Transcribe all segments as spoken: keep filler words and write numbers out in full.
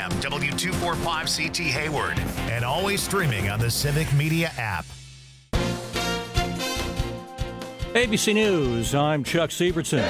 M, W two forty-five C T Hayward, and always streaming on the Civic Media app. A B C News, I'm Chuck Sievertson.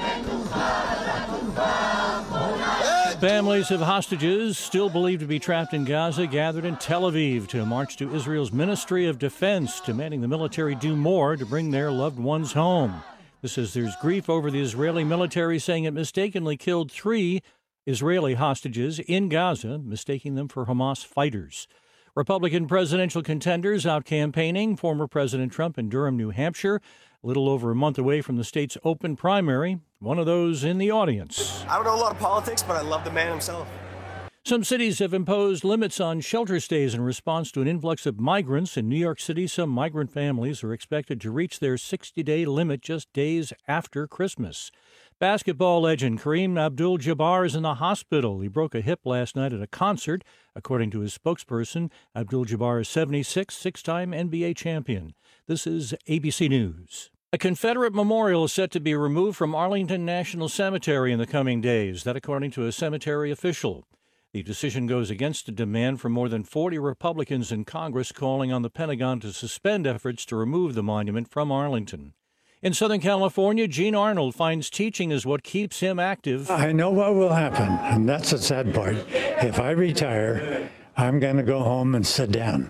Families of hostages still believed to be trapped in Gaza gathered in Tel Aviv to march to Israel's Ministry of Defense, demanding the military do more to bring their loved ones home. This is there's grief over the Israeli military saying it mistakenly killed three Israeli hostages in Gaza, mistaking them for Hamas fighters. Republican presidential contenders out campaigning. Former President Trump in Durham, New Hampshire, a little over a month away from the state's open primary. One of those in the audience. I don't know a lot of politics, but I love the man himself. Some cities have imposed limits on shelter stays in response to an influx of migrants. In New York City, some migrant families are expected to reach their sixty-day limit just days after Christmas. Basketball legend Kareem Abdul-Jabbar is in the hospital. He broke a hip last night at a concert. According to his spokesperson, Abdul-Jabbar is seventy-six, six-time N B A champion. This is A B C News. A Confederate memorial is set to be removed from Arlington National Cemetery in the coming days. That according to a cemetery official. The decision goes against a demand from more than forty Republicans in Congress calling on the Pentagon to suspend efforts to remove the monument from Arlington. In Southern California, Gene Arnold finds teaching is what keeps him active. I know what will happen, and that's the sad part. If I retire, I'm going to go home and sit down.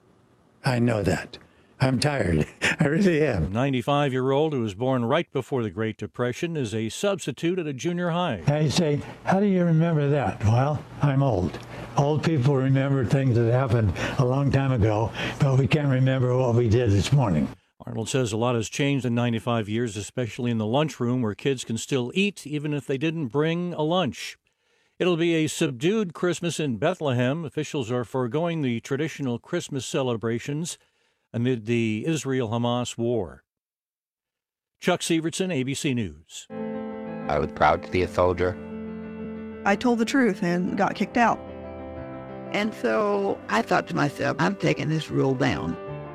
I know that. I'm tired. I really am. A ninety-five-year-old who was born right before the Great Depression is a substitute at a junior high. I say, how do you remember that? Well, I'm old. Old people remember things that happened a long time ago, but we can't remember what we did this morning. Arnold says a lot has changed in ninety-five years, especially in the lunchroom where kids can still eat even if they didn't bring a lunch. It'll be a subdued Christmas in Bethlehem. Officials are foregoing the traditional Christmas celebrations amid the Israel-Hamas war. Chuck Sievertson, A B C News. I was proud to be a soldier. I told the truth and got kicked out. And so I thought to myself, I'm taking this rule down.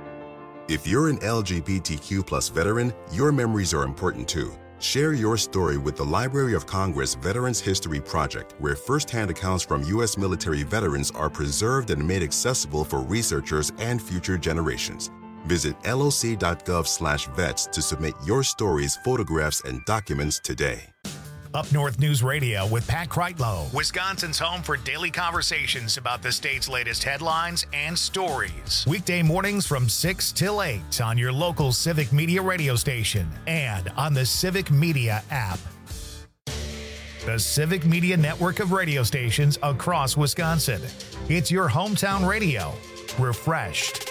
If you're an L G B T Q plus veteran, your memories are important too. Share your story with the Library of Congress Veterans History Project, where firsthand accounts from U S military veterans are preserved and made accessible for researchers and future generations. Visit loc.gov slash vets to submit your stories, photographs, and documents today. Up North News Radio with Pat Kreitlow, Wisconsin's home for daily conversations about the state's latest headlines and stories. Weekday mornings from six till eight on your local Civic Media radio station and on the Civic Media app. The Civic Media network of radio stations across Wisconsin. It's your hometown radio, refreshed.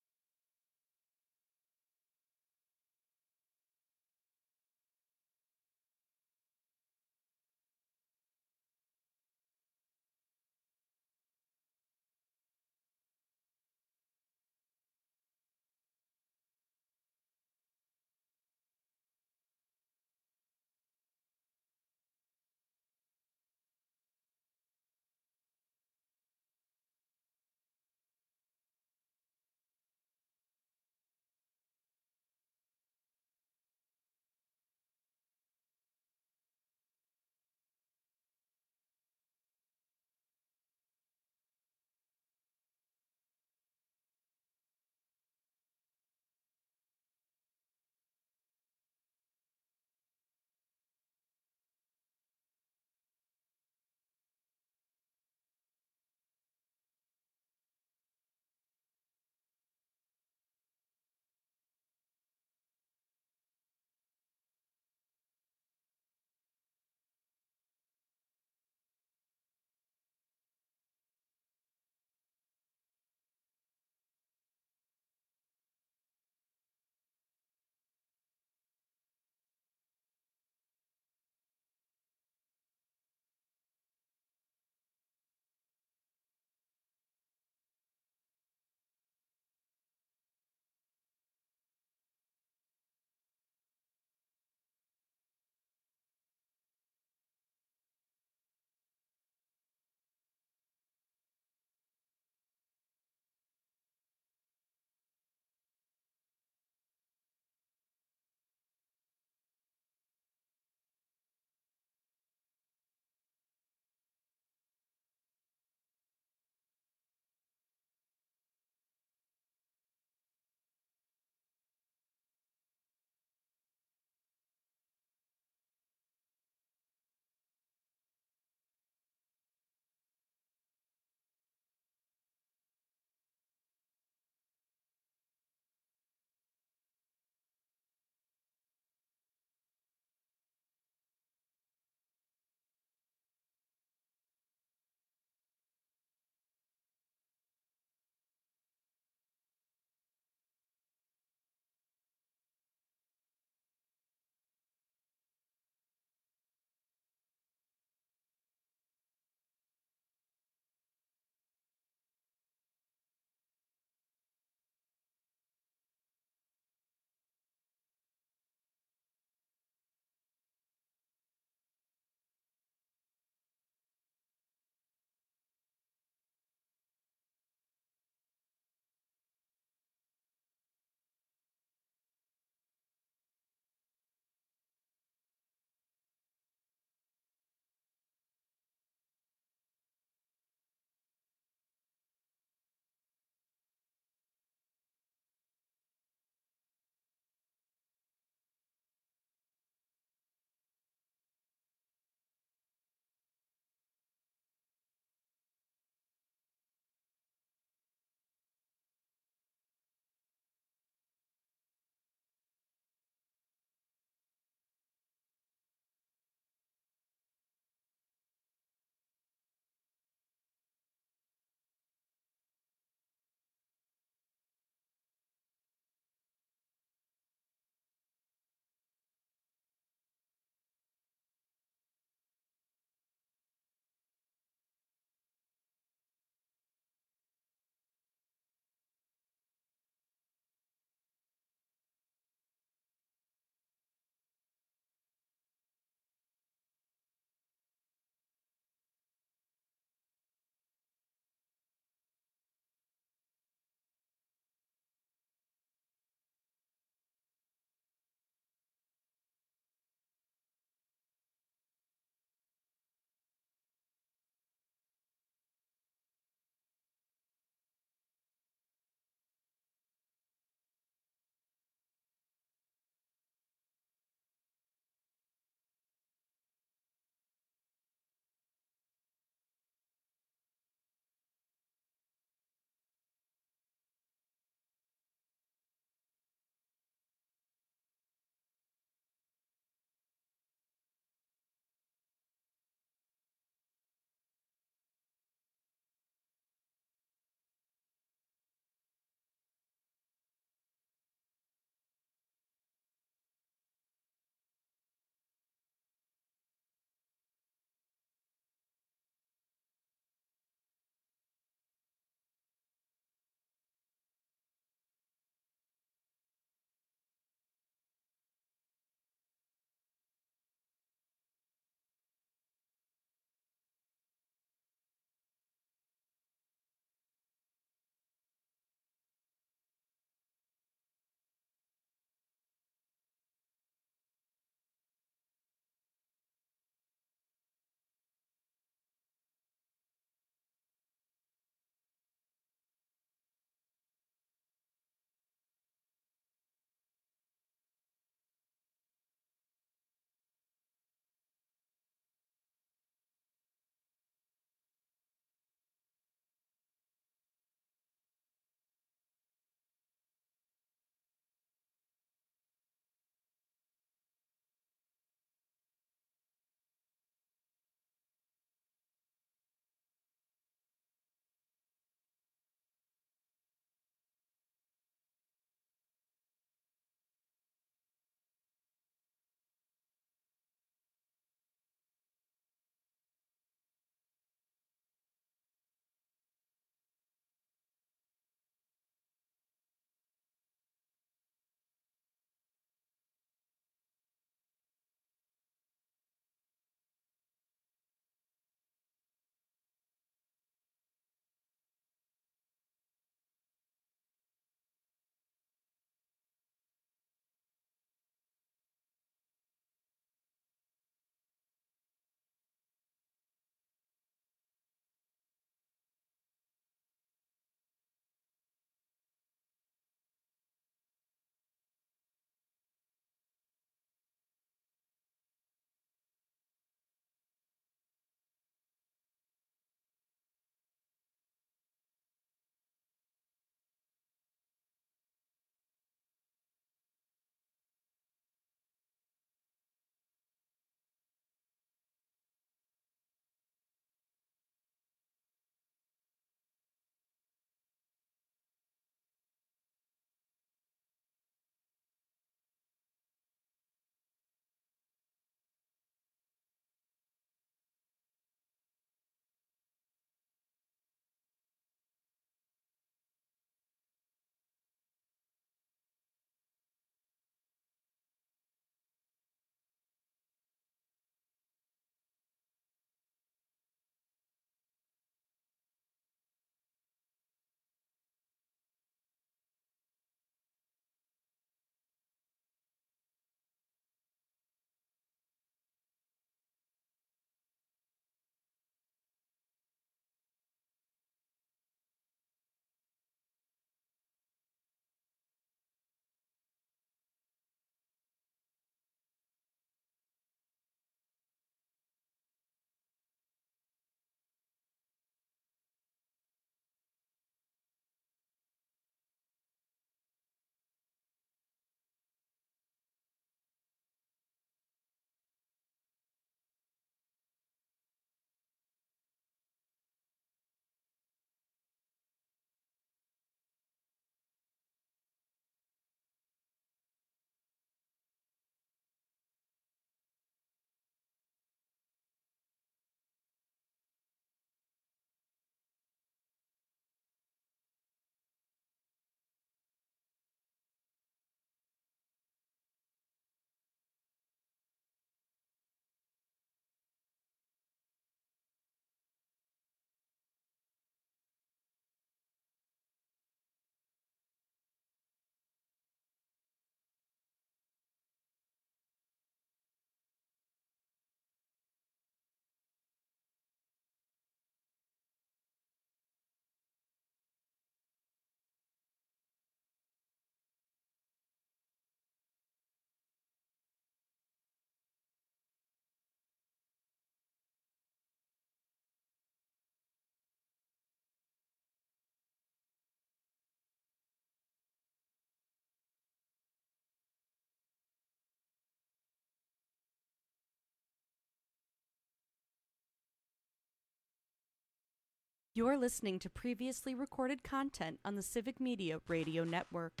You're listening to previously recorded content on the Civic Media Radio Network.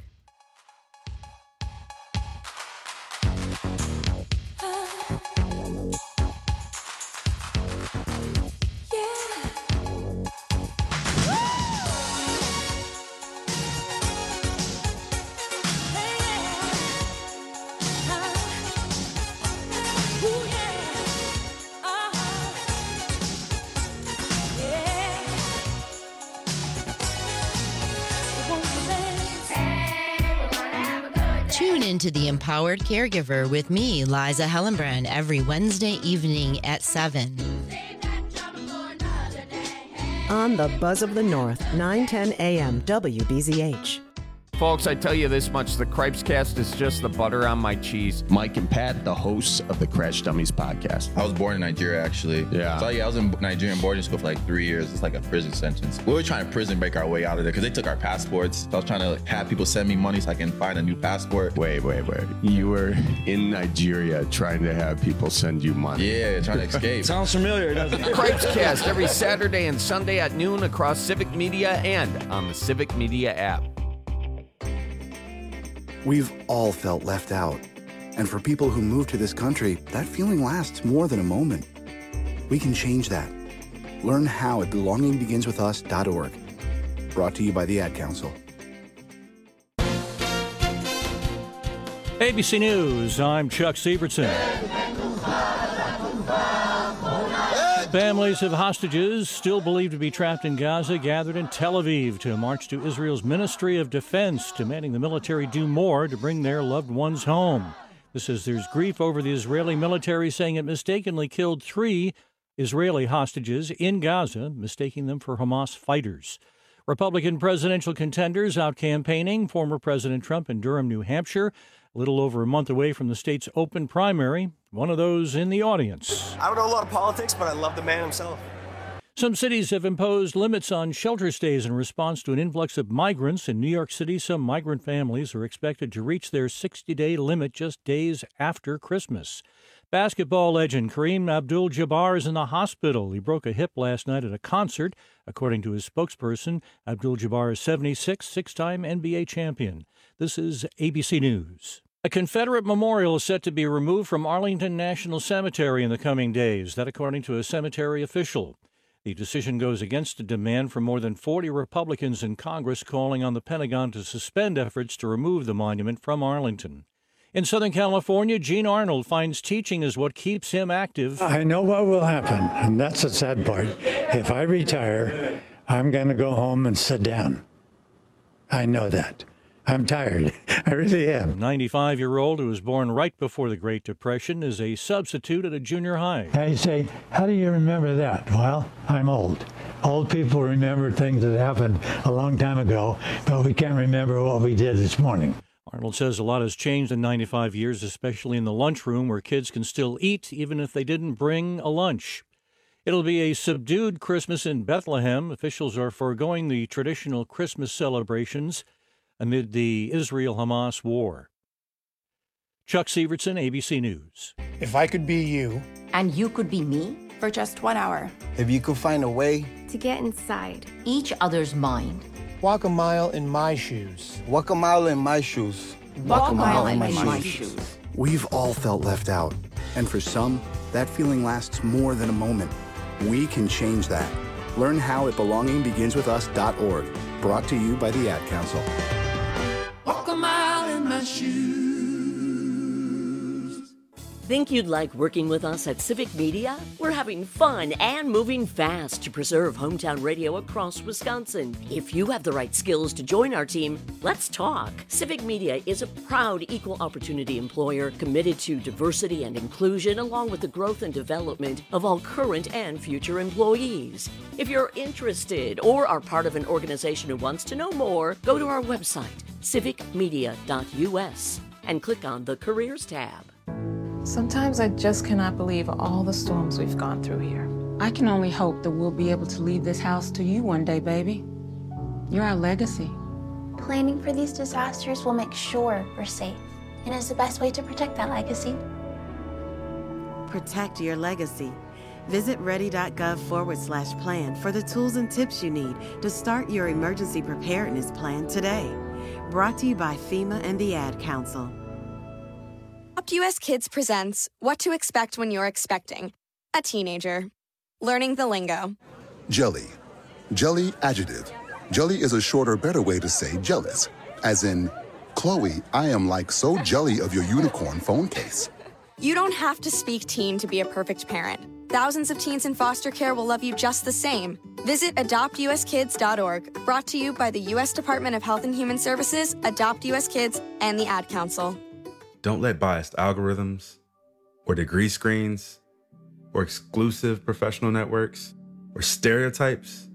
Tune into The Empowered Caregiver with me, Liza Hellenbrand, every Wednesday evening at seven. On the Buzz of the North, nine ten a.m. W B Z H. Folks, I tell you this much, the Cripescast is just the butter on my cheese. Mike and Pat, the hosts of the Crash Dummies podcast. I was born in Nigeria, actually. Yeah. So, yeah, I was in Nigerian boarding school for like three years. It's like a prison sentence. We were trying to prison break our way out of there because they took our passports. So I was trying to like, have people send me money so I can find a new passport. Wait, wait, wait. You were in Nigeria trying to have people send you money. Yeah, trying to escape. Sounds familiar, doesn't it? Cripescast every Saturday and Sunday at noon across Civic Media and on the Civic Media app. We've all felt left out. And for people who move to this country, that feeling lasts more than a moment. We can change that. Learn how at belonging begins with us dot org. Brought to you by the Ad Council. A B C News, I'm Chuck Sievertson. Families of hostages still believed to be trapped in Gaza gathered in Tel Aviv to march to Israel's Ministry of Defense, demanding the military do more to bring their loved ones home. This is there's grief over the Israeli military saying it mistakenly killed three Israeli hostages in Gaza, mistaking them for Hamas fighters. Republican presidential contenders out campaigning, former President Trump in Durham, New Hampshire, a little over a month away from the state's open primary. One of those in the audience. I don't know a lot of politics, but I love the man himself. Some cities have imposed limits on shelter stays in response to an influx of migrants. In New York City, some migrant families are expected to reach their sixty-day limit just days after Christmas. Basketball legend Kareem Abdul-Jabbar is in the hospital. He broke a hip last night at a concert. According to his spokesperson, Abdul-Jabbar is seventy-six, six-time N B A champion. This is A B C News. A Confederate memorial is set to be removed from Arlington National Cemetery in the coming days, that according to a cemetery official. The decision goes against a demand from more than forty Republicans in Congress calling on the Pentagon to suspend efforts to remove the monument from Arlington. In Southern California, Gene Arnold finds teaching is what keeps him active. I know what will happen, and that's the sad part. If I retire, I'm going to go home and sit down. I know that. I'm tired. I really am. ninety-five-year-old who was born right before the Great Depression is a substitute at a junior high. I say, how do you remember that? Well, I'm old. Old people remember things that happened a long time ago, but we can't remember what we did this morning. Arnold says a lot has changed in ninety-five years, especially in the lunchroom where kids can still eat even if they didn't bring a lunch. It'll be a subdued Christmas in Bethlehem. Officials are foregoing the traditional Christmas celebrations amid the Israel-Hamas war. Chuck Sievertson, A B C News. If I could be you. And you could be me? For just one hour. If you could find a way. To get inside. Each other's mind. Walk a mile in my shoes. Walk a mile in my shoes. Walk, Walk a mile, mile in, in my, my shoes. shoes. We've all felt left out. And for some, that feeling lasts more than a moment. We can change that. Learn how at belonging begins with us dot org. Brought to you by the Ad Council. Walk a mile in my shoes. Think you'd like working with us at Civic Media? We're having fun and moving fast to preserve hometown radio across Wisconsin. If you have the right skills to join our team, let's talk. Civic Media is a proud equal opportunity employer committed to diversity and inclusion along with the growth and development of all current and future employees. If you're interested or are part of an organization who wants to know more, go to our website, civic media dot u s, and click on the Careers tab. Sometimes I just cannot believe all the storms we've gone through here. I can only hope that we'll be able to leave this house to you one day, baby. You're our legacy. Planning for these disasters will make sure we're safe, and is the best way to protect that legacy. Protect your legacy. Visit ready.gov forward slash plan for the tools and tips you need to start your emergency preparedness plan today. Brought to you by FEMA and the Ad Council. Adopt U S Kids presents What to Expect When You're Expecting a Teenager. Learning the lingo. Jelly. Jelly adjective. Jelly is a shorter, better way to say jealous. As in, Chloe, I am like so jelly of your unicorn phone case. You don't have to speak teen to be a perfect parent. Thousands of teens in foster care will love you just the same. Visit adopt u s kids dot org, brought to you by the U S Department of Health and Human Services, Adopt U S Kids, and the Ad Council. Don't let biased algorithms, or degree screens, or exclusive professional networks, or stereotypes,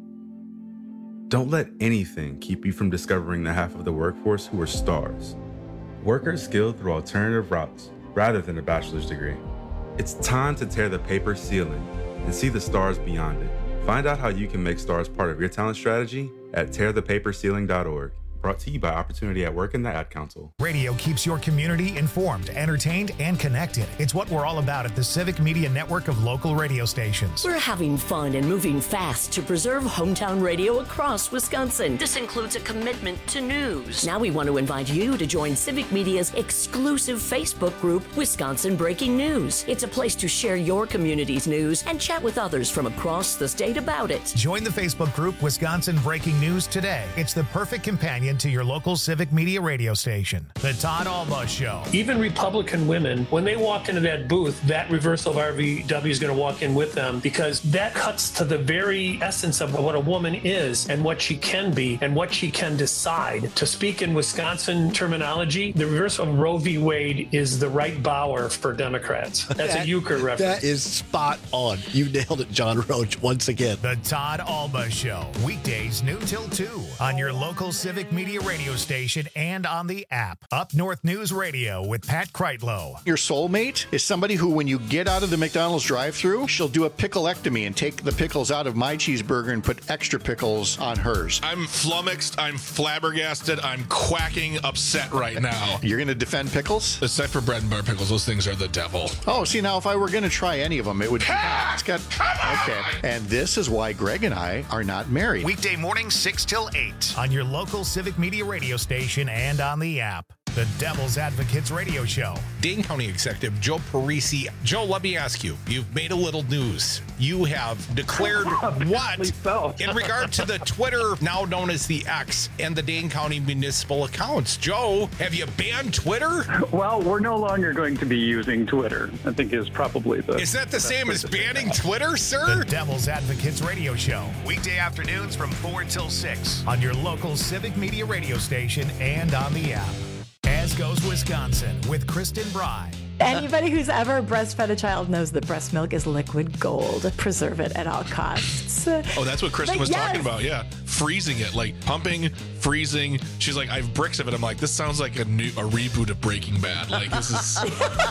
don't let anything keep you from discovering the half of the workforce who are stars. Workers skilled through alternative routes rather than a bachelor's degree. It's time to tear the paper ceiling and see the stars beyond it. Find out how you can make stars part of your talent strategy at tear the paper ceiling dot org. Brought to you by Opportunity at Work and the Ad Council. Radio keeps your community informed, entertained, and connected. It's what we're all about at the Civic Media Network of local radio stations. We're having fun and moving fast to preserve hometown radio across Wisconsin. This includes a commitment to news. Now we want to invite you to join Civic Media's exclusive Facebook group, Wisconsin Breaking News. It's a place to share your community's news and chat with others from across the state about it. Join the Facebook group, Wisconsin Breaking News today. It's the perfect companion to your local Civic Media radio station. The Todd Alba Show. Even Republican women, when they walk into that booth, that reversal of R V W is going to walk in with them, because that cuts to the very essence of what a woman is and what she can be and what she can decide. To speak in Wisconsin terminology, the reversal of Roe v. Wade is the right bower for Democrats. That's that, a euchre reference. That is spot on. You nailed it, John Roach, once again. The Todd Alba Show. Weekdays noon till two on your local Civic Media radio station and on the app. Up North News Radio with Pat Kreitlow. Your soulmate is somebody who, when you get out of the McDonald's drive-thru, she'll do a picklectomy and take the pickles out of my cheeseburger and put extra pickles on hers. I'm flummoxed. I'm flabbergasted. I'm quacking upset right now. You're going to defend pickles? Except for bread and butter pickles. Those things are the devil. Oh, see, now if I were going to try any of them, it would... Ah, it's got... Okay. And this is why Greg and I are not married. Weekday morning, six till eight on your local Civic Media radio station and on the app. The Devil's Advocates Radio Show. Dane County Executive Joe Parisi. Joe, let me ask you, you've made a little news. You have declared what so. in regard to the Twitter, now known as the X, and the Dane County municipal accounts. Joe, have you banned Twitter? Well, we're no longer going to be using Twitter, I think is probably the... Is that the same as banning Twitter, sir? The Devil's Advocates Radio Show. Weekday afternoons from four till six on your local Civic Media radio station and on the app. As Goes Wisconsin with Kristen Bry. Anybody who's ever breastfed a child knows that breast milk is liquid gold. Preserve it at all costs. Oh, that's what Kristen But was yes. talking about. Yeah. Freezing it, like pumping, freezing. She's like, I have bricks of it. I'm like, this sounds like a new a reboot of Breaking Bad. Like, this is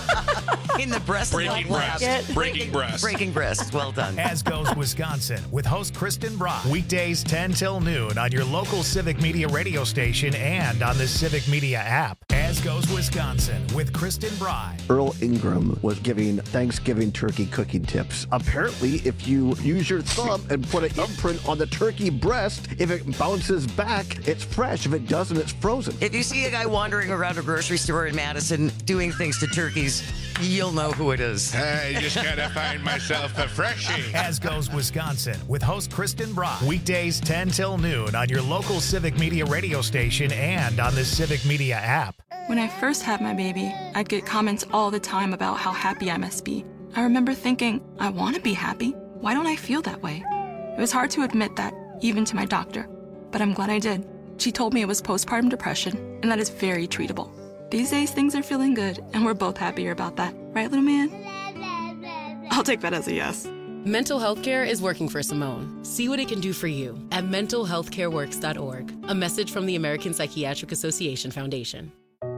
in the breast breaking breast. Breaking, Breaking breast. breaking breast. Well done. As Goes Wisconsin with host Kristen Bry. Weekdays ten till noon on your local Civic Media radio station and on the Civic Media app. As Goes Wisconsin with Kristen Bry. Earl Ingram was giving Thanksgiving turkey cooking tips. Apparently, if you use your thumb and put an imprint on the turkey breast, if it bounces back, it's fresh. If it doesn't, it's frozen. If you see a guy wandering around a grocery store in Madison doing things to turkeys, you'll know who it is. I just gotta find myself a freshie. As Goes Wisconsin with host Kristen Bry. Weekdays ten till noon on your local Civic Media radio station and on the Civic Media app. When I first had my baby, I'd get comments all the time about how happy I must be. I remember thinking, I want to be happy. Why don't I feel that way? It was hard to admit that, even to my doctor. But I'm glad I did. She told me it was postpartum depression, and that is very treatable. These days, things are feeling good, and we're both happier about that. Right, little man? I'll take that as a yes. Mental health care is working for Simone. See what it can do for you at mental health care works dot org. A message from the American Psychiatric Association Foundation.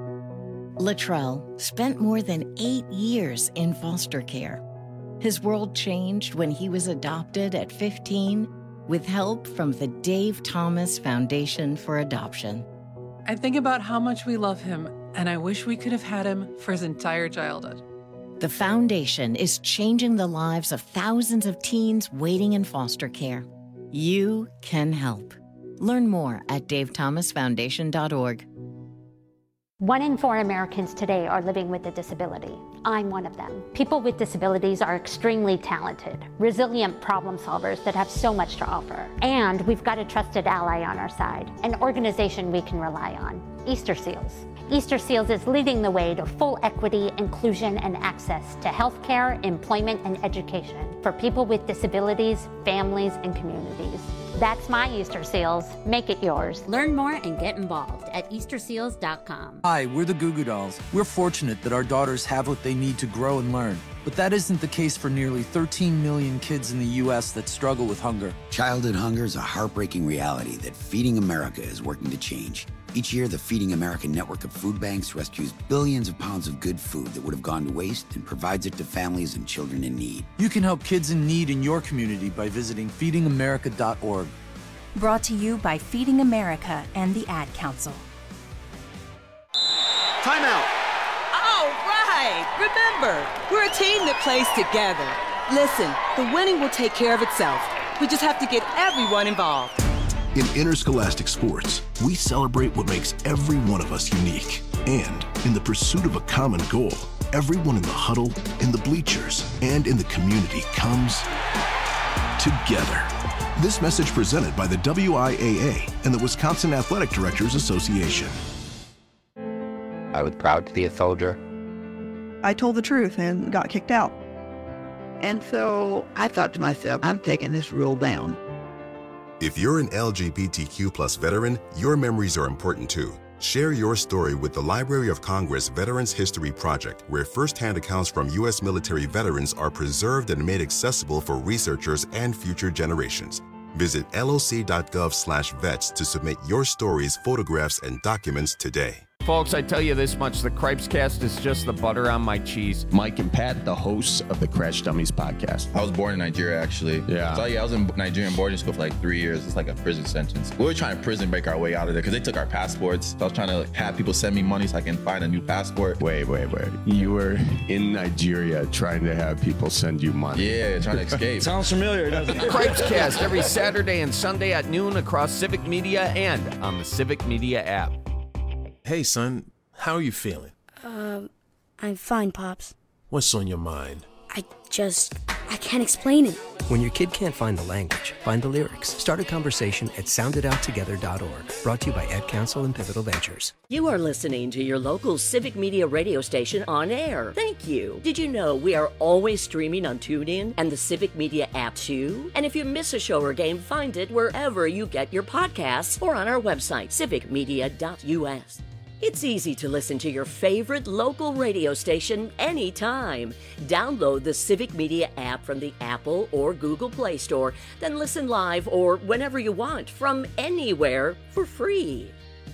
Latrell spent more than eight years in foster care. His world changed when he was adopted at fifteen with help from the Dave Thomas Foundation for Adoption. I think about how much we love him, and I wish we could have had him for his entire childhood. The foundation is changing the lives of thousands of teens waiting in foster care. You can help. Learn more at dave thomas foundation dot org. One in four Americans today are living with a disability. I'm one of them. People with disabilities are extremely talented, resilient problem solvers that have so much to offer. And we've got a trusted ally on our side, an organization we can rely on, Easter Seals. Easter Seals is leading the way to full equity, inclusion, and access to healthcare, employment, and education for people with disabilities, families, and communities. That's my Easter Seals. Make it yours. Learn more and get involved at easter seals dot com. Hi, we're the Goo Goo Dolls. We're fortunate that our daughters have what they need to grow and learn. But that isn't the case for nearly thirteen million kids in the U S that struggle with hunger. Childhood hunger is a heartbreaking reality that Feeding America is working to change. Each year, the Feeding America network of food banks rescues billions of pounds of good food that would have gone to waste and provides it to families and children in need. You can help kids in need in your community by visiting feeding america dot org. Brought to you by Feeding America and the Ad Council. Time out. All right. Remember, we're a team that plays together. Listen, the winning will take care of itself. We just have to get everyone involved. In interscholastic sports, we celebrate what makes every one of us unique. And in the pursuit of a common goal, everyone in the huddle, in the bleachers, and in the community comes together. This message presented by the W I A A and the Wisconsin Athletic Directors Association. I was proud to be a soldier. I told the truth and got kicked out. And so I thought to myself, I'm taking this rule down. If you're an L G B T Q plus veteran, your memories are important too. Share your story with the Library of Congress Veterans History Project, where firsthand accounts from U S military veterans are preserved and made accessible for researchers and future generations. Visit L O C dot gov slash vets to submit your stories, photographs, and documents today. Folks, I tell you this much, the Cripescast is just the butter on my cheese. Mike and Pat, the hosts of the Crash Dummies podcast. I was born in Nigeria, actually. Yeah. So, yeah, I was in Nigerian boarding school for like three years. It's like a prison sentence. We were trying to prison break our way out of there because they took our passports. So I was trying to like, have people send me money so I can find a new passport. Wait, wait, wait. You were in Nigeria trying to have people send you money. Yeah, trying to escape. Sounds familiar, doesn't it? Cripescast every Saturday and Sunday at noon across Civic Media and on the Civic Media app. Hey, son. How are you feeling? Um, I'm fine, Pops. What's on your mind? I just, I can't explain it. When your kid can't find the language, find the lyrics. Start a conversation at sound it out together dot org. Brought to you by Ad Council and Pivotal Ventures. You are listening to your local Civic Media radio station on air. Thank you. Did you know we are always streaming on TuneIn and the Civic Media app too? And if you miss a show or game, find it wherever you get your podcasts or on our website, civic media dot U S. It's easy to listen to your favorite local radio station anytime. Download the Civic Media app from the Apple or Google Play Store, then listen live or whenever you want from anywhere for free.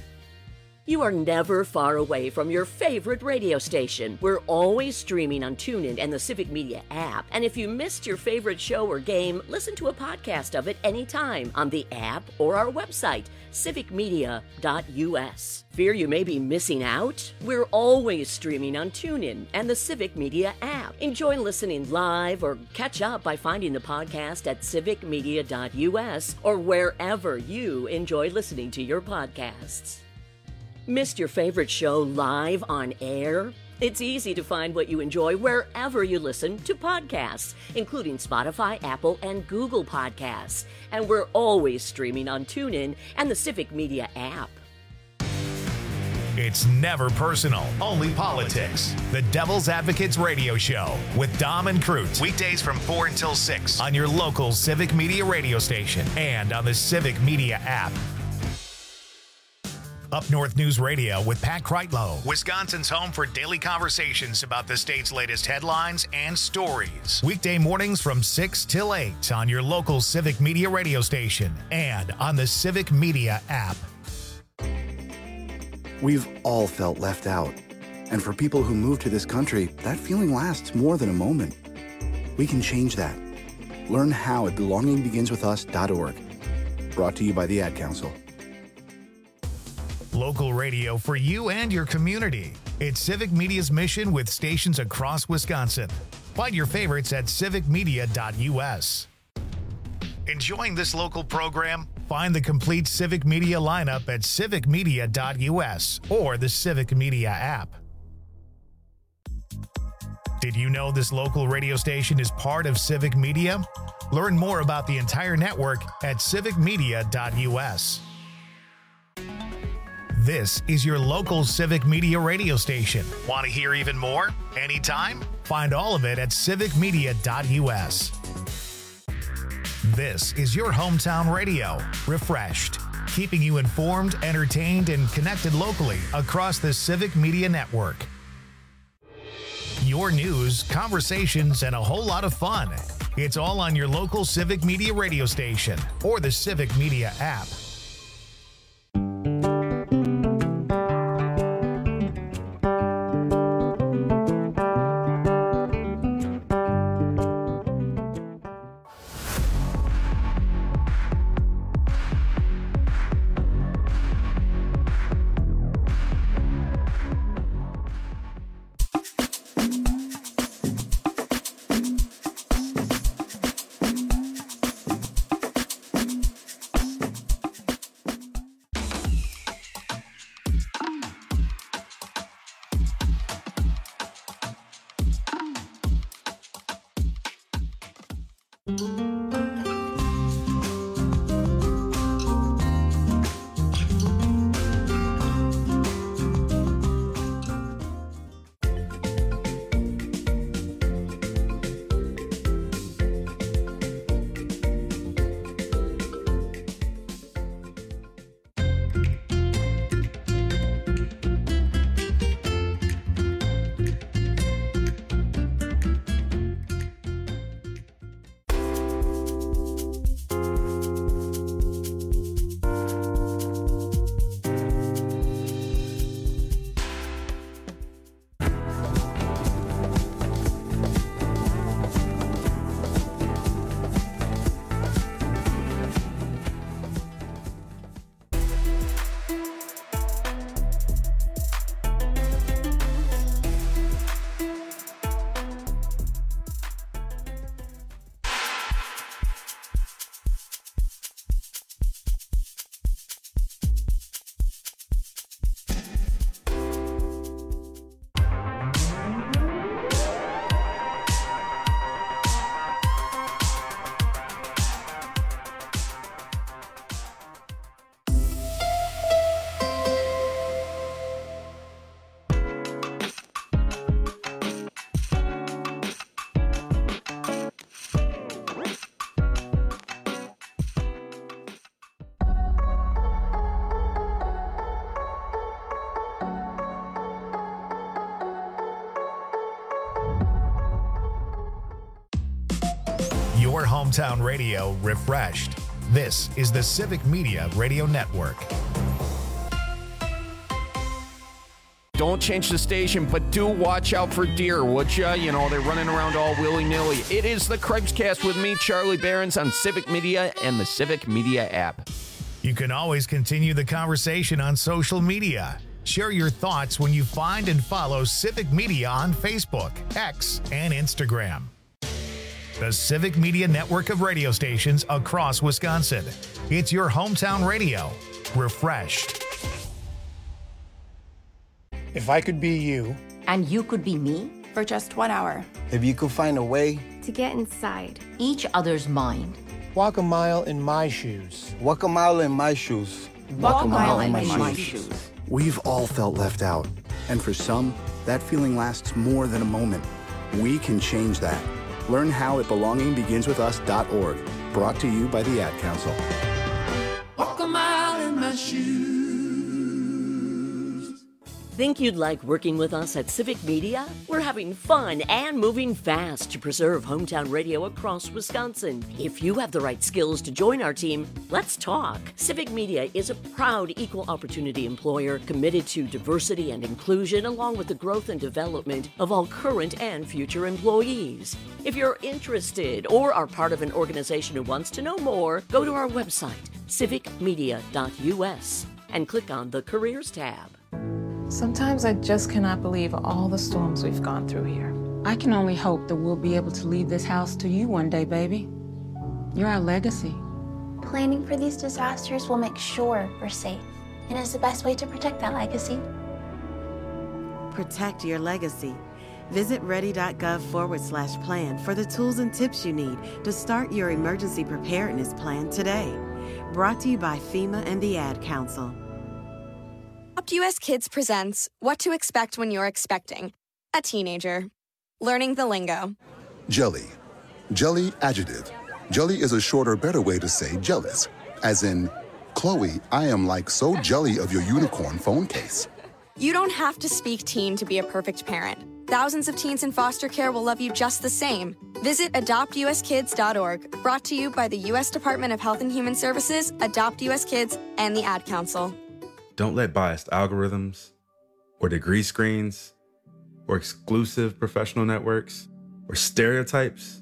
You are never far away from your favorite radio station. We're always streaming on TuneIn and the Civic Media app. And if you missed your favorite show or game, listen to a podcast of it anytime on the app or our website, civic media dot U S. Fear you may be missing out? We're always streaming on TuneIn and the Civic Media app. Enjoy listening live or catch up by finding the podcast at civic media dot U S or wherever you enjoy listening to your podcasts. Missed your favorite show live on air? It's easy to find what you enjoy wherever you listen to podcasts, including Spotify, Apple, and Google Podcasts. And we're always streaming on TuneIn and the Civic Media app. It's never personal, only politics. The Devil's Advocates Radio Show with Dom and Cruz. Weekdays from four until six on your local Civic Media radio station and on the Civic Media app. Up North News Radio with Pat Kreitlow, Wisconsin's home for daily conversations about the state's latest headlines and stories. Weekday mornings from six till eight on your local Civic Media radio station and on the Civic Media app. We've all felt left out. And for people who move to this country, that feeling lasts more than a moment. We can change that. Learn how at belonging begins with us dot org. Brought to you by the Ad Council. Local radio for you and your community. It's Civic Media's mission with stations across Wisconsin. Find your favorites at civic media dot u s. Enjoying this local program? Find the complete Civic Media lineup at civic media dot u s or the Civic Media app. Did you know this local radio station is part of Civic Media? Learn more about the entire network at civic media dot u s. This is your local Civic Media radio station. Want to hear even more? Anytime? Find all of it at civic media dot u s. This is your hometown radio, refreshed, keeping you informed, entertained, and connected locally across the Civic Media network. Your news, conversations, and a whole lot of fun. It's all on your local Civic Media radio station or the Civic Media app. Your hometown radio refreshed. This is the Civic Media Radio Network. Don't change the station, but do watch out for deer, would ya? You know, they're running around all willy-nilly. It is the Craig's-Cast with me, Charlie Behrens, on Civic Media and the Civic Media app. You can always continue the conversation on social media. Share your thoughts when you find and follow Civic Media on Facebook, X, and Instagram. The Civic Media network of radio stations across Wisconsin. It's your hometown radio, refreshed. If I could be you. And you could be me? For just one hour. If you could find a way. To get inside. Each other's mind. Walk a mile in my shoes. Walk a mile in my shoes. Walk, Walk a mile, mile in, in my, my shoes. shoes. We've all felt left out. And for some, that feeling lasts more than a moment. We can change that. Learn how at belonging begins with us dot org. Brought to you by the Ad Council. Walk a mile in my shoes. Think you'd like working with us at Civic Media? We're having fun and moving fast to preserve hometown radio across Wisconsin. If you have the right skills to join our team, let's talk. Civic Media is a proud equal opportunity employer committed to diversity and inclusion along with the growth and development of all current and future employees. If you're interested or are part of an organization who wants to know more, go to our website, civic media dot u s. and click on the Careers tab. Sometimes I just cannot believe all the storms we've gone through here. I can only hope that we'll be able to leave this house to you one day, baby. You're our legacy. Planning for these disasters will make sure we're safe, and is the best way to protect that legacy. Protect your legacy. Visit ready.gov forward slash plan for the tools and tips you need to start your emergency preparedness plan today. Brought to you by FEMA and the Ad Council. Adopt U S Kids presents What to Expect When You're Expecting a Teenager. Learning the lingo. Jelly. Jelly adjective. Jelly is a shorter, better way to say jealous. As in, Chloe, I am like so jelly of your unicorn phone case. You don't have to speak teen to be a perfect parent. Thousands of teens in foster care will love you just the same. Visit adopt u s kids dot org, brought to you by the U S Department of Health and Human Services, Adopt U S Kids, and the Ad Council. Don't let biased algorithms, or degree screens, or exclusive professional networks, or stereotypes,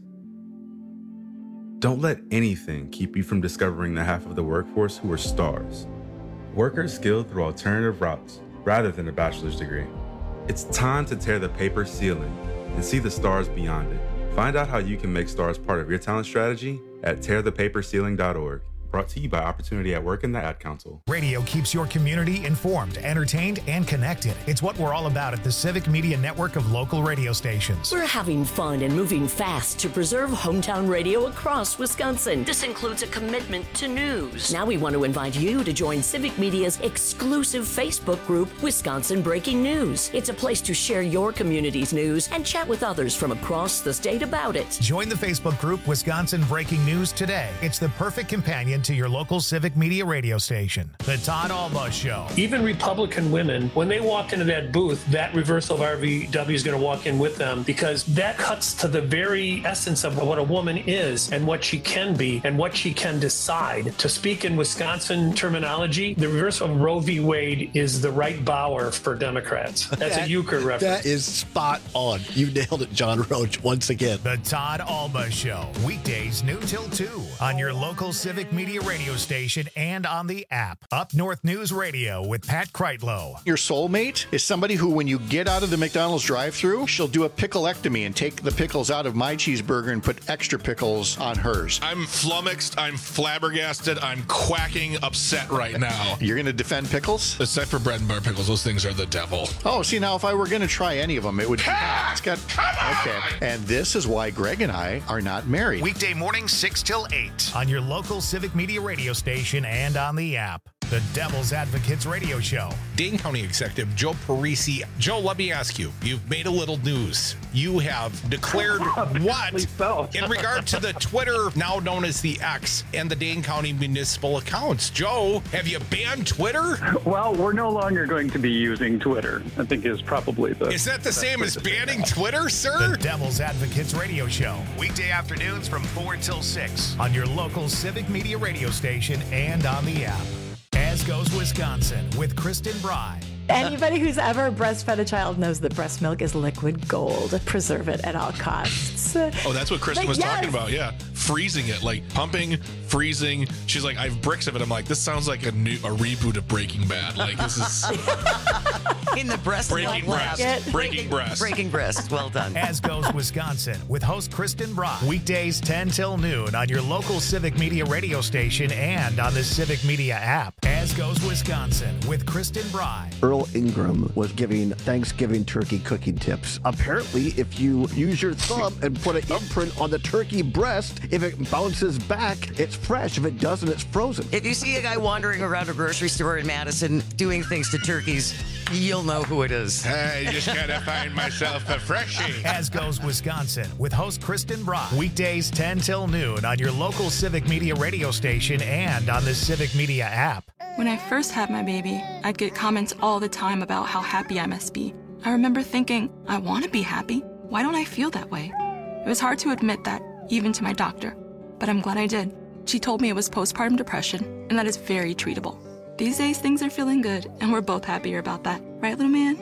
don't let anything keep you from discovering the half of the workforce who are stars. Workers skilled through alternative routes rather than a bachelor's degree. It's time to tear the paper ceiling and see the stars beyond it. Find out how you can make stars part of your talent strategy at tear the paper ceiling dot org. Brought to you by Opportunity at Work and the Ad Council. Radio keeps your community informed, entertained, and connected. It's what we're all about at the Civic Media Network of local radio stations. We're having fun and moving fast to preserve hometown radio across Wisconsin. This includes a commitment to news. Now we want to invite you to join Civic Media's exclusive Facebook group, Wisconsin Breaking News. It's a place to share your community's news and chat with others from across the state about it. Join the Facebook group Wisconsin Breaking News today. It's the perfect companion to your local Civic Media radio station. The Todd Alba Show. Even Republican women, when they walk into that booth, that reversal of R V W is going to walk in with them, because that cuts to the very essence of what a woman is and what she can be and what she can decide. To speak in Wisconsin terminology, the reversal of Roe v. Wade is the right bower for Democrats. That's that, a euchre reference. That is spot on. You nailed it, John Roach, once again. The Todd Alba Show. Weekdays noon till two on your local Civic Media radio station and on the app. Up North News Radio with Pat Kreitlow. Your soulmate is somebody who, when you get out of the McDonald's drive-thru, she'll do a pickleectomy and take the pickles out of my cheeseburger and put extra pickles on hers. I'm flummoxed. I'm flabbergasted. I'm quacking upset right now. You're going to defend pickles? Except for bread and butter pickles. Those things are the devil. Oh, see, now if I were going to try any of them, it would be... It's got, okay. And this is why Greg and I are not married. Weekday morning, six till eight on your local Civic Media radio station and on the app. The Devil's Advocates Radio Show. Dane County Executive Joe Parisi. Joe, let me ask you, you've made a little news. You have declared what so. in regard to the Twitter, now known as the X, and the Dane County municipal accounts. Joe, have you banned Twitter? Well, we're no longer going to be using Twitter, I think is probably the... Is that the same as banning Twitter, sir? The Devil's Advocates Radio Show. Weekday afternoons from four till six on your local Civic Media radio station and on the app. As Goes Wisconsin with Kristen Bry. Anybody who's ever breastfed a child knows that breast milk is liquid gold. Preserve it at all costs. Oh, that's what Kristen But was yes. talking about. Yeah. Freezing it, like pumping, freezing. She's like, I have bricks of it. I'm like, this sounds like a new a reboot of Breaking Bad. Like, this is in the breast breaking breast. Breaking, breaking breast. Breaking breast. Well done. As Goes Wisconsin with host Kristen Bry. Weekdays ten till noon on your local Civic Media radio station and on the Civic Media app. As Goes Wisconsin with Kristen Bry. Earl Ingram was giving Thanksgiving turkey cooking tips. Apparently, if you use your thumb and put an imprint on the turkey breast, if it bounces back, it's fresh. If it doesn't, it's frozen. If you see a guy wandering around a grocery store in Madison doing things to turkeys, you'll know who it is. I just gotta find myself a freshie. As Goes Wisconsin with host Kristen Bry. Weekdays ten till noon on your local Civic Media radio station and on the Civic Media app. When I first had my baby, I'd get comments all the time about how happy I must be. I remember thinking, I want to be happy. Why don't I feel that way? It was hard to admit that, even to my doctor. But I'm glad I did. She told me it was postpartum depression, and that is very treatable. These days, things are feeling good, and we're both happier about that. Right, little man?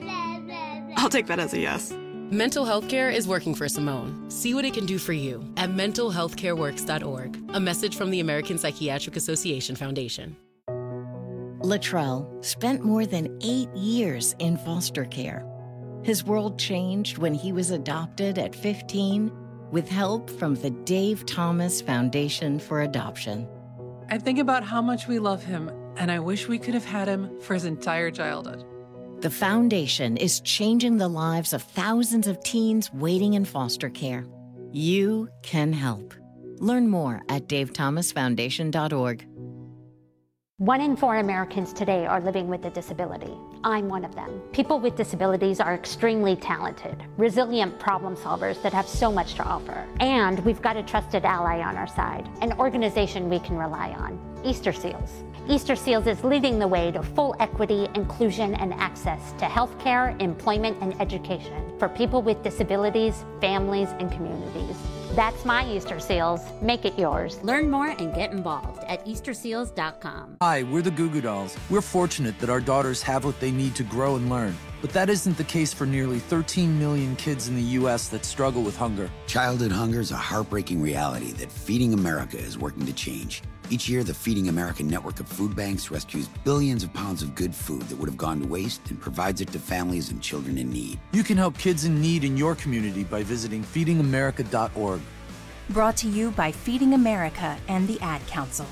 I'll take that as a yes. Mental health care is working for Simone. See what it can do for you at mental health care works dot org. A message from the American Psychiatric Association Foundation. Latrell spent more than eight years in foster care. His world changed when he was adopted at fifteen with help from the Dave Thomas Foundation for Adoption. I think about how much we love him, and I wish we could have had him for his entire childhood. The foundation is changing the lives of thousands of teens waiting in foster care. You can help. Learn more at dave thomas foundation dot org. One in four Americans today are living with a disability. I'm one of them. People with disabilities are extremely talented, resilient problem solvers that have so much to offer. And we've got a trusted ally on our side, an organization we can rely on, Easter Seals. Easter Seals is leading the way to full equity, inclusion, and access to healthcare, employment, and education for people with disabilities, families, and communities. That's my Easter Seals. Make it yours. Learn more and get involved at easter seals dot com. Hi, we're the Goo Goo Dolls. We're fortunate that our daughters have what they need to grow and learn. But that isn't the case for nearly thirteen million kids in the U S that struggle with hunger. Childhood hunger is a heartbreaking reality that Feeding America is working to change. Each year, the Feeding America network of food banks rescues billions of pounds of good food that would have gone to waste and provides it to families and children in need. You can help kids in need in your community by visiting feeding america dot org. Brought to you by Feeding America and the Ad Council.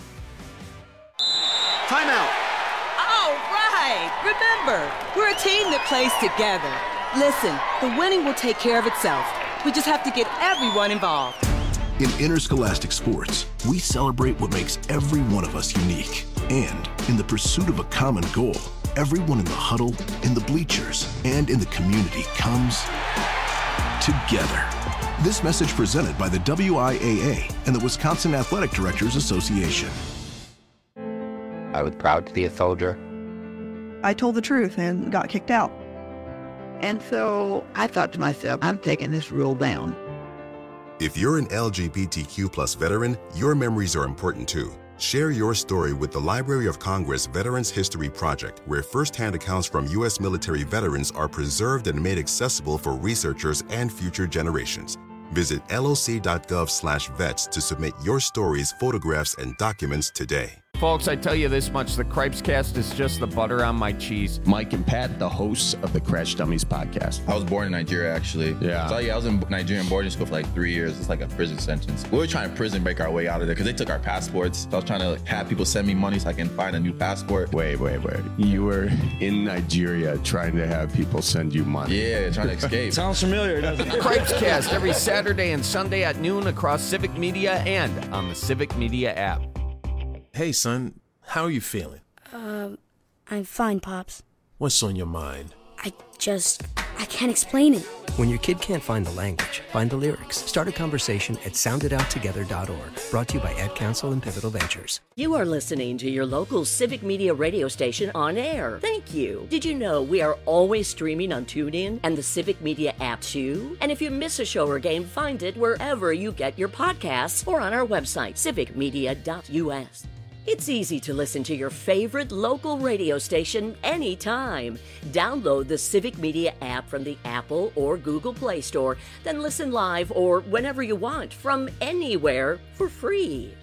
Timeout. All right. Remember, we're a team that plays together. Listen, the winning will take care of itself. We just have to get everyone involved. In interscholastic sports, we celebrate what makes every one of us unique. And in the pursuit of a common goal, everyone in the huddle, in the bleachers, and in the community comes together. This message presented by the W I A A and the Wisconsin Athletic Directors Association. I was proud to be a soldier. I told the truth and got kicked out. And so I thought to myself, I'm taking this rule down. If you're an L G B T Q plus veteran, your memories are important too. Share your story with the Library of Congress Veterans History Project, where first-hand accounts from U S military veterans are preserved and made accessible for researchers and future generations. Visit L O C dot gov slash vets to submit your stories, photographs, and documents today. Folks, I tell you this much, the Cripescast is just the butter on my cheese. Mike and Pat, the hosts of the Crash Dummies podcast. I was born in Nigeria, actually. Yeah. So, yeah, I was in Nigerian boarding school for like three years. It's like a prison sentence. We were trying to prison break our way out of there because they took our passports. So I was trying to like, have people send me money so I can find a new passport. Wait, wait, wait. You were in Nigeria trying to have people send you money. Yeah, trying to escape. Sounds familiar, doesn't it? Cripescast every Saturday and Sunday at noon across Civic Media and on the Civic Media app. Hey, son. How are you feeling? Um, I'm fine, Pops. What's on your mind? I just, I can't explain it. When your kid can't find the language, find the lyrics. Start a conversation at sound it out together dot org. Brought to you by Ad Council and Pivotal Ventures. You are listening to your local Civic Media radio station on air. Thank you. Did you know we are always streaming on TuneIn and the Civic Media app too? And if you miss a show or game, find it wherever you get your podcasts or on our website, civic media dot U S. It's easy to listen to your favorite local radio station anytime. Download the Civic Media app from the Apple or Google Play Store, then listen live or whenever you want from anywhere for free.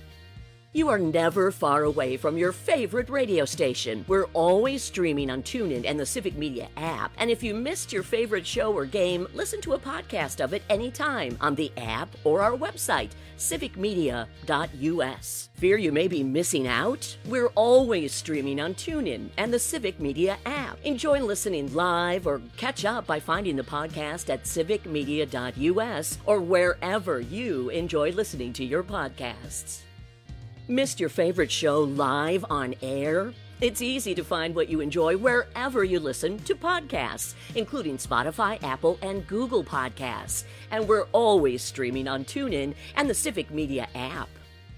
You are never far away from your favorite radio station. We're always streaming on TuneIn and the Civic Media app. And if you missed your favorite show or game, listen to a podcast of it anytime on the app or our website, civic media dot U S. Fear you may be missing out? We're always streaming on TuneIn and the Civic Media app. Enjoy listening live or catch up by finding the podcast at civic media dot U S or wherever you enjoy listening to your podcasts. Missed your favorite show live on air? It's easy to find what you enjoy wherever you listen to podcasts, including Spotify, Apple, and Google Podcasts. And we're always streaming on TuneIn and the Civic Media app.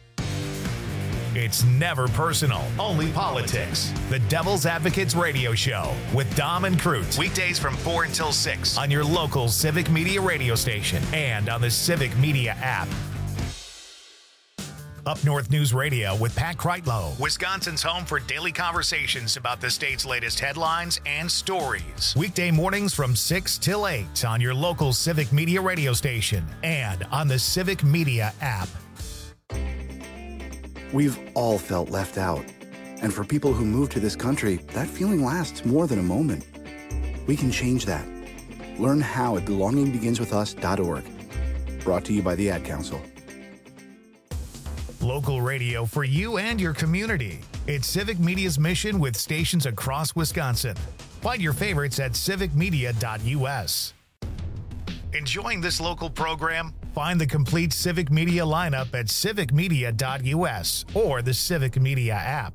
It's never personal, only politics. The Devil's Advocates Radio Show with Dom and Crute. Weekdays from four until six on your local Civic Media radio station and on the Civic Media app. Up North News Radio with Pat Kreitlow, Wisconsin's home for daily conversations about the state's latest headlines and stories. Weekday mornings from six till eight on your local Civic Media radio station and on the Civic Media app. We've all felt left out. And for people who move to this country, that feeling lasts more than a moment. We can change that. Learn how at belonging begins with us dot org. Brought to you by the Ad Council. Local radio for you and your community. It's Civic Media's mission with stations across Wisconsin. Find your favorites at civic media dot u s. Enjoying this local program? Find the complete Civic Media lineup at civic media dot u s or the Civic Media app.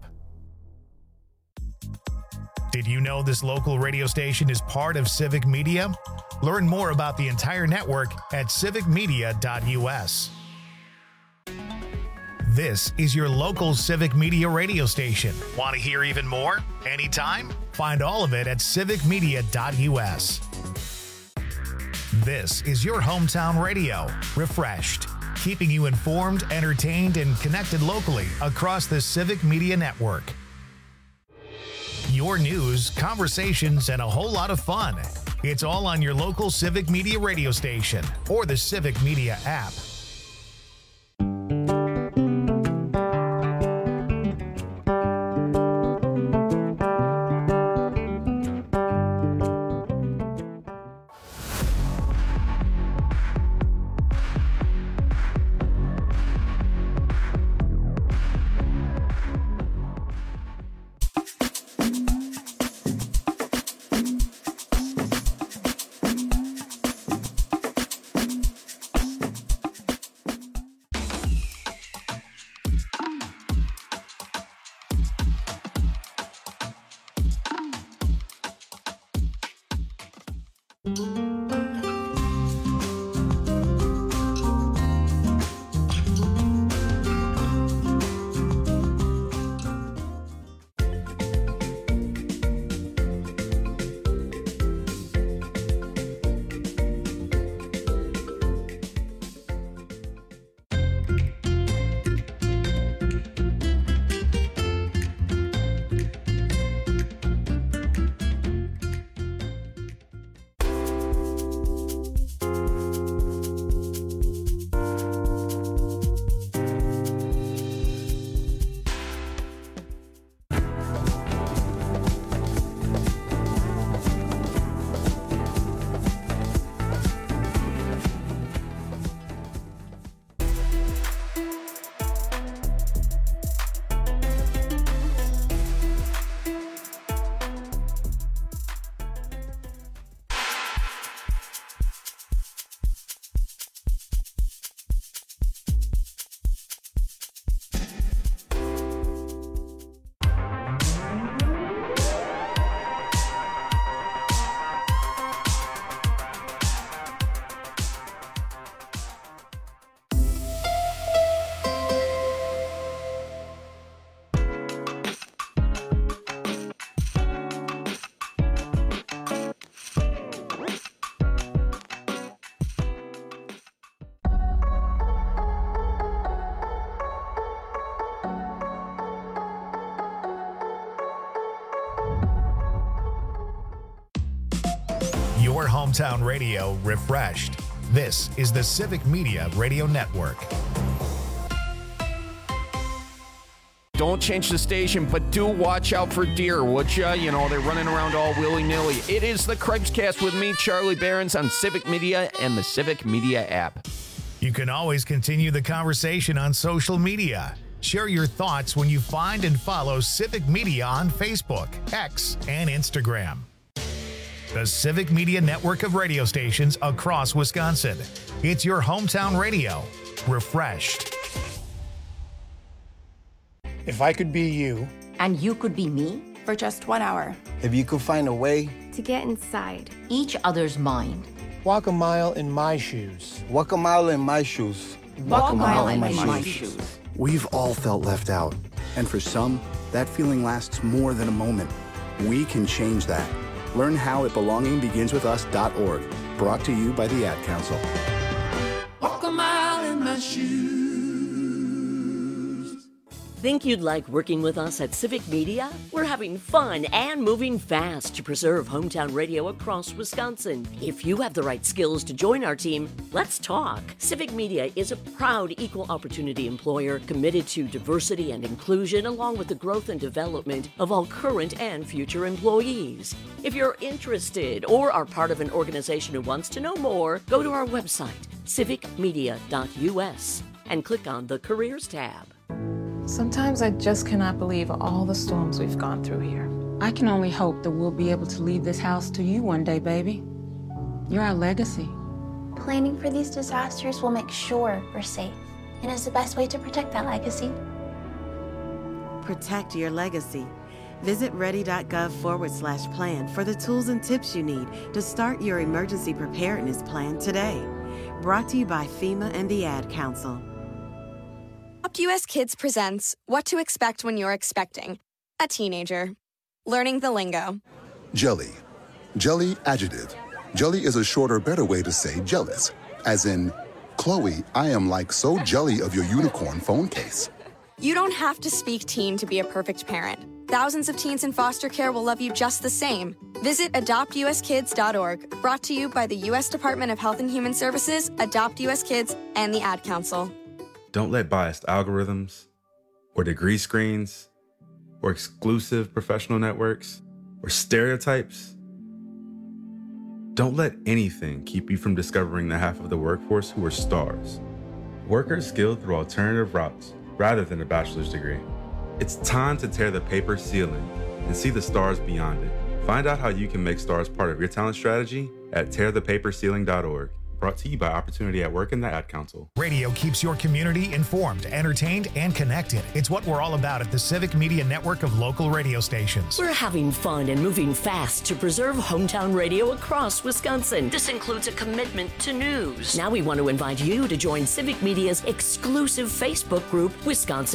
Did you know this local radio station is part of Civic Media? Learn more about the entire network at civic media dot u s. This is your local Civic Media radio station. Want to hear even more? Anytime? Find all of it at civic media dot u s. This is your hometown radio, refreshed, keeping you informed, entertained, and connected locally across the Civic Media network. Your news, conversations, and a whole lot of fun. It's all on your local Civic Media radio station or the Civic Media app. Your hometown radio refreshed. This is the Civic Media Radio Network. Don't change the station, but do watch out for deer, would ya? You know, they're running around all willy-nilly. It is the Craig's-Cast with me, Charlie Behrens, on Civic Media and the Civic Media app. You can always continue the conversation on social media. Share your thoughts when you find and follow Civic Media on Facebook, X, and Instagram. The Civic Media network of radio stations across Wisconsin. It's your hometown radio, refreshed. If I could be you. And you could be me? For just one hour. If you could find a way. To get inside. Each other's mind. Walk a mile in my shoes. Walk a mile in my shoes. Walk, Walk a mile, mile in my, my shoes. shoes. We've all felt left out. And for some, that feeling lasts more than a moment. We can change that. Learn how at belonging begins with us dot org. Brought to you by the Ad Council. Walk a mile in my shoes. Think you'd like working with us at Civic Media? We're having fun and moving fast to preserve hometown radio across Wisconsin. If you have the right skills to join our team, let's talk. Civic Media is a proud equal opportunity employer committed to diversity and inclusion, along with the growth and development of all current and future employees. If you're interested or are part of an organization who wants to know more, go to our website, civic media dot u s, and click on the Careers tab. Sometimes I just cannot believe all the storms we've gone through here. I can only hope that we'll be able to leave this house to you one day, baby. You're our legacy. Planning for these disasters will make sure we're safe, and is the best way to protect that legacy. Protect your legacy. Visit ready.gov forward slash plan for the tools and tips you need to start your emergency preparedness plan today. Brought to you by FEMA and the Ad Council. Adopt U S Kids presents What to Expect When You're Expecting a Teenager. Learning the lingo. Jelly. Jelly adjective. Jelly is a shorter, better way to say jealous. As in, Chloe, I am like so jelly of your unicorn phone case. You don't have to speak teen to be a perfect parent. Thousands of teens in foster care will love you just the same. Visit adopt u s kids dot org, brought to you by the U S Department of Health and Human Services, Adopt U S Kids, and the Ad Council. Don't let biased algorithms, or degree screens, or exclusive professional networks, or stereotypes, don't let anything keep you from discovering the half of the workforce who are stars. Workers skilled through alternative routes rather than a bachelor's degree. It's time to tear the paper ceiling and see the stars beyond it. Find out how you can make stars part of your talent strategy at tear the paper ceiling dot org. Brought to you by Opportunity at Work and the Ad Council. Radio keeps your community informed, entertained, and connected. It's what we're all about at the Civic Media Network of local radio stations. We're having fun and moving fast to preserve hometown radio across Wisconsin. This includes a commitment to news. Now we want to invite you to join Civic Media's exclusive Facebook group, Wisconsin